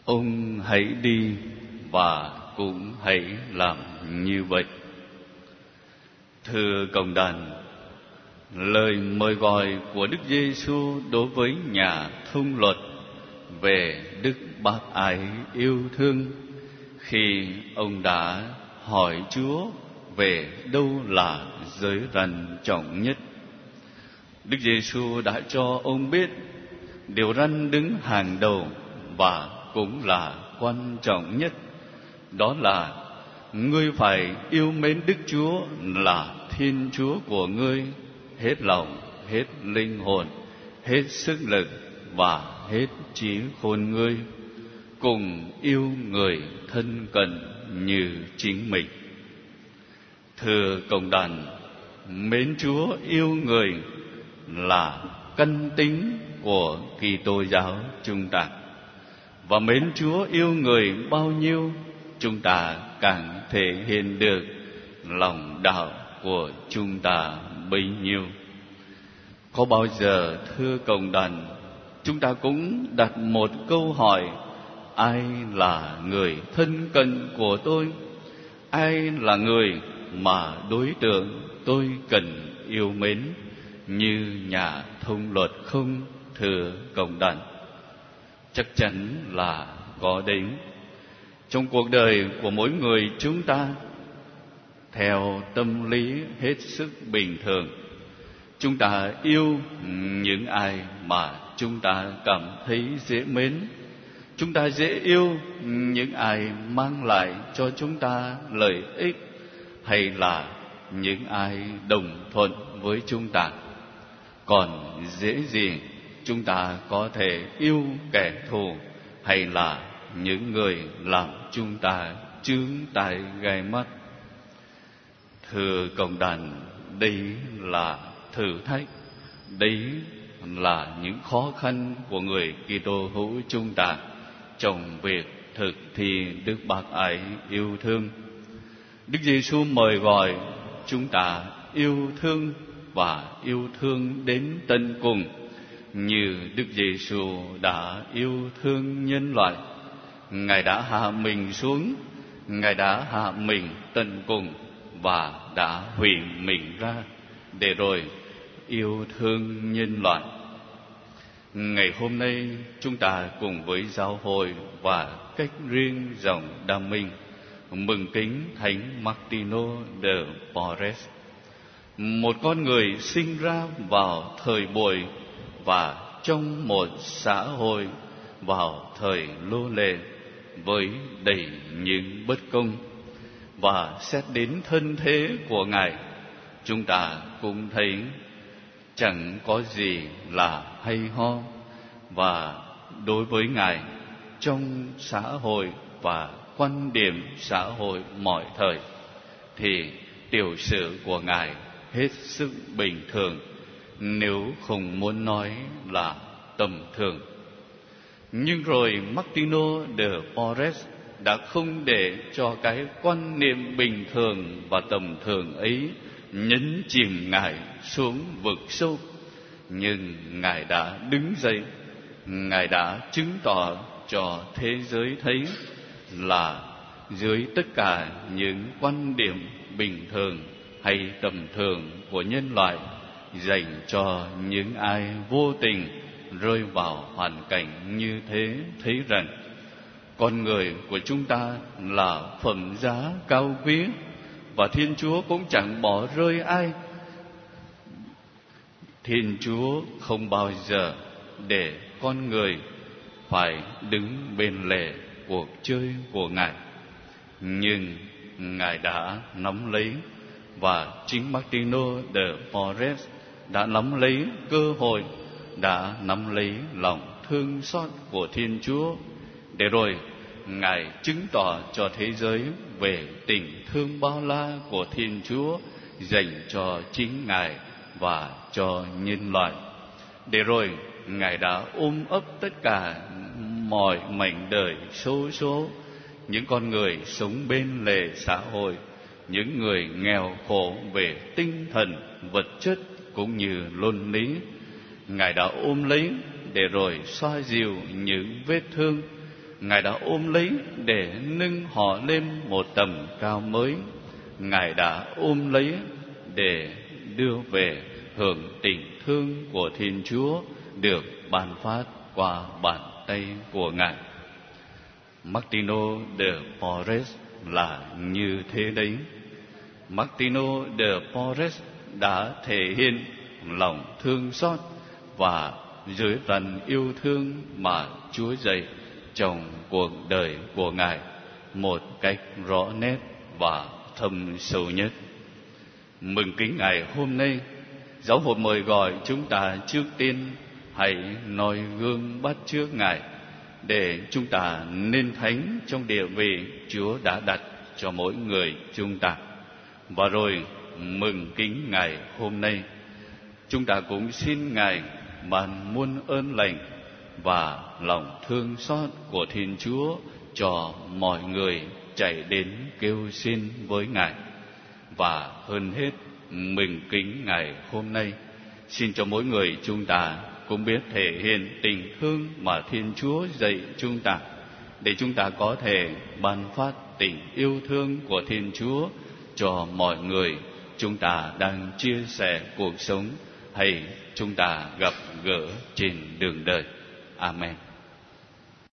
Ông hãy đi và cũng hãy làm như vậy. Thưa cộng đoàn, lời mời gọi của Đức Giêsu đối với nhà thông luật về đức bác ái yêu thương khi ông đã hỏi Chúa về đâu là giới răn trọng nhất. Đức Giêsu đã cho ông biết điều răn đứng hàng đầu và cũng là quan trọng nhất, đó là ngươi phải yêu mến Đức Chúa là Thiên Chúa của ngươi hết lòng, hết linh hồn, hết sức lực và hết trí khôn ngươi, cùng yêu người thân cận như chính mình. Thưa cộng đoàn, mến Chúa yêu người là căn tính của Kitô giáo chúng ta, và mến Chúa yêu người bao nhiêu, chúng ta càng thể hiện được lòng đạo của chúng ta bấy nhiêu. Có bao giờ, thưa cộng đoàn, chúng ta cũng đặt một câu hỏi: ai là người thân cận của tôi? Ai là người mà đối tượng tôi cần yêu mến như nhà thông luật không, thưa cộng đoàn? Chắc chắn là có đấy. Trong cuộc đời của mỗi người chúng ta, theo tâm lý hết sức bình thường, chúng ta yêu những ai mà chúng ta cảm thấy dễ mến. Chúng ta dễ yêu những ai mang lại cho chúng ta lợi ích, hay là những ai đồng thuận với chúng ta. Còn dễ gì chúng ta có thể yêu kẻ thù, hay là những người làm chúng ta chướng tai gai mắt. Thưa cộng đoàn, đây là thử thách, đấy là những khó khăn của người Kitô hữu chúng ta trong việc thực thi đức bác ái yêu thương. Đức Giêsu mời gọi chúng ta yêu thương và yêu thương đến tận cùng, như Đức Giêsu đã yêu thương nhân loại. Ngài đã hạ mình xuống, Ngài đã hạ mình tận cùng và đã hủy mình ra để rồi yêu thương nhân loại. Ngày hôm nay, chúng ta cùng với giáo hội và cách riêng dòng Đam Minh mừng kính Thánh Martino de Porres, một con người sinh ra vào thời buổi và trong một xã hội vào thời lô lệ với đầy những bất công. Và xét đến thân thế của Ngài, chúng ta cũng thấy chẳng có gì là hay ho. Và đối với Ngài, trong xã hội và quan điểm xã hội mọi thời, thì tiểu sử của Ngài hết sức bình thường, nếu không muốn nói là tầm thường. Nhưng rồi Martino de Porres đã không để cho cái quan niệm bình thường và tầm thường ấy nhấn chìm Ngài xuống vực sâu. Nhưng Ngài đã đứng dậy, Ngài đã chứng tỏ cho thế giới thấy là dưới tất cả những quan điểm bình thường hay tầm thường của nhân loại dành cho những ai vô tình rơi vào hoàn cảnh như thế, thấy rằng con người của chúng ta là phẩm giá cao quý, và Thiên Chúa cũng chẳng bỏ rơi ai. Thiên Chúa không bao giờ để con người phải đứng bên lề cuộc chơi của Ngài. Nhưng Ngài đã nắm lấy, và chính Martino de Porres đã nắm lấy cơ hội, đã nắm lấy lòng thương xót của Thiên Chúa, để rồi Ngài chứng tỏ cho thế giới về tình thương bao la của Thiên Chúa dành cho chính Ngài và cho nhân loại. Để rồi Ngài đã ôm ấp tất cả mọi mảnh đời xấu số, những con người sống bên lề xã hội, những người nghèo khổ về tinh thần, vật chất cũng như luân lý. Ngài đã ôm lấy để rồi xoa dịu những vết thương Ngài đã ôm lấy để nâng họ lên một tầm cao mới. Ngài đã ôm lấy để đưa về hưởng tình thương của Thiên Chúa được ban phát qua bàn tay của Ngài. Martino de Porres là như thế đấy. Martino de Porres đã thể hiện lòng thương xót và dưới phần yêu thương mà Chúa dạy trong cuộc đời của Ngài một cách rõ nét và thâm sâu nhất. Mừng kính Ngài hôm nay, Giáo hội mời gọi chúng ta trước tiên hãy noi gương bắt chước Ngài để chúng ta nên thánh trong địa vị Chúa đã đặt cho mỗi người chúng ta. Và rồi mừng kính Ngài hôm nay, chúng ta cũng xin Ngài ban muôn ơn lành và lòng thương xót của Thiên Chúa cho mọi người chạy đến kêu xin với Ngài. Và hơn hết, mừng kính Ngài hôm nay, xin cho mỗi người chúng ta cũng biết thể hiện tình thương mà Thiên Chúa dạy chúng ta, để chúng ta có thể ban phát tình yêu thương của Thiên Chúa cho mọi người chúng ta đang chia sẻ cuộc sống hay chúng ta gặp gỡ trên đường đời. Amen.